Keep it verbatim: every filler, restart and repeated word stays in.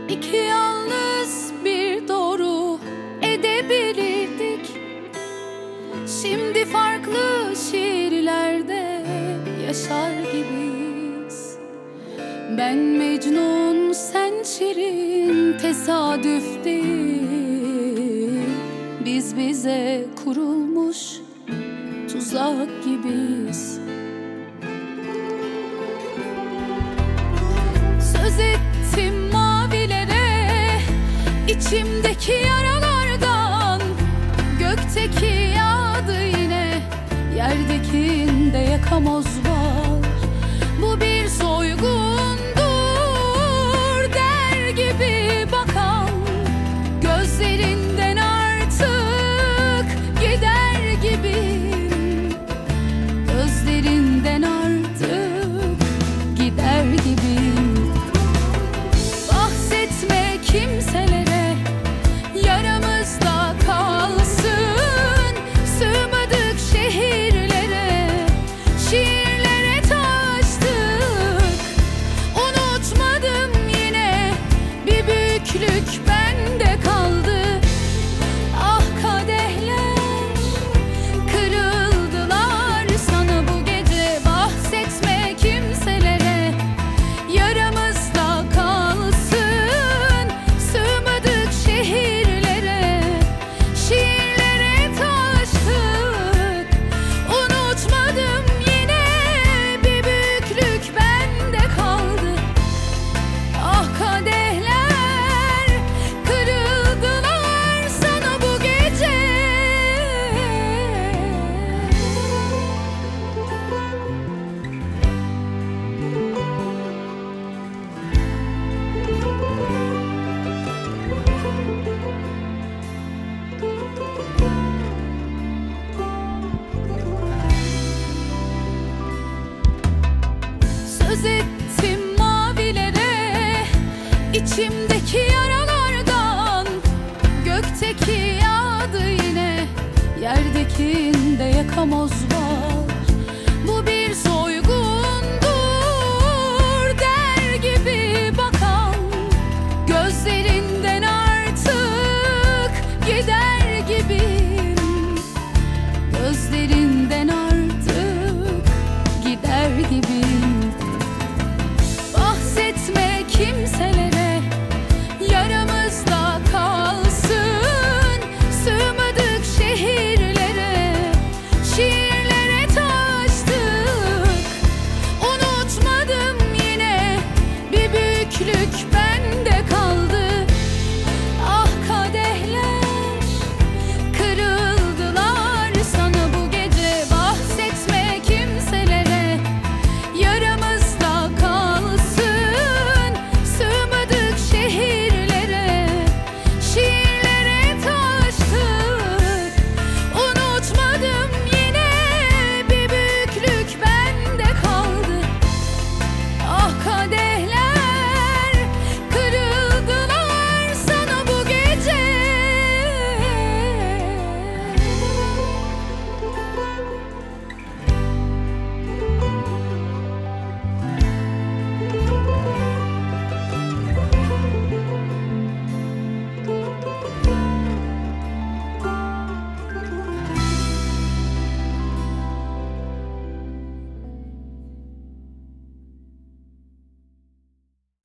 İki yalnız bir doğru edebilirdik. Şimdi farklı şiirlerde yaşar gibiyiz. Ben Mecnun, sen Şirin, tesadüf değil. Biz bize kurulmuş tuzak gibiyiz. Söz ettim mavilere, içimdeki yaralardan. Gökteki yağdı yine, yerdekinde yakamoz var. Bu bir soygundur der gibi bakan, gözlerinden artık gider gibiyim. Gözlerinden artık gider gibiyim. Bahsetme kimselere, yaramızda kalsın. Sığmadık şehirlere, şiirlere taştık. Unutmadım yine, bir büyüklük bende kaldı. Ah kadehler kırıldılar sana bu gece. Bahsetme kimselere, yaramızda kalsın. Sığmadık şehirlere, şiirlere taştık. Unutmadım yine, bir büyüklük bende kaldı. Ah kadehler kırıldılar sana bu gece. Söz ettim mavilere, içimdeki yaralardan. Gökteki yağdı yine, yerdekinde yakamoz var.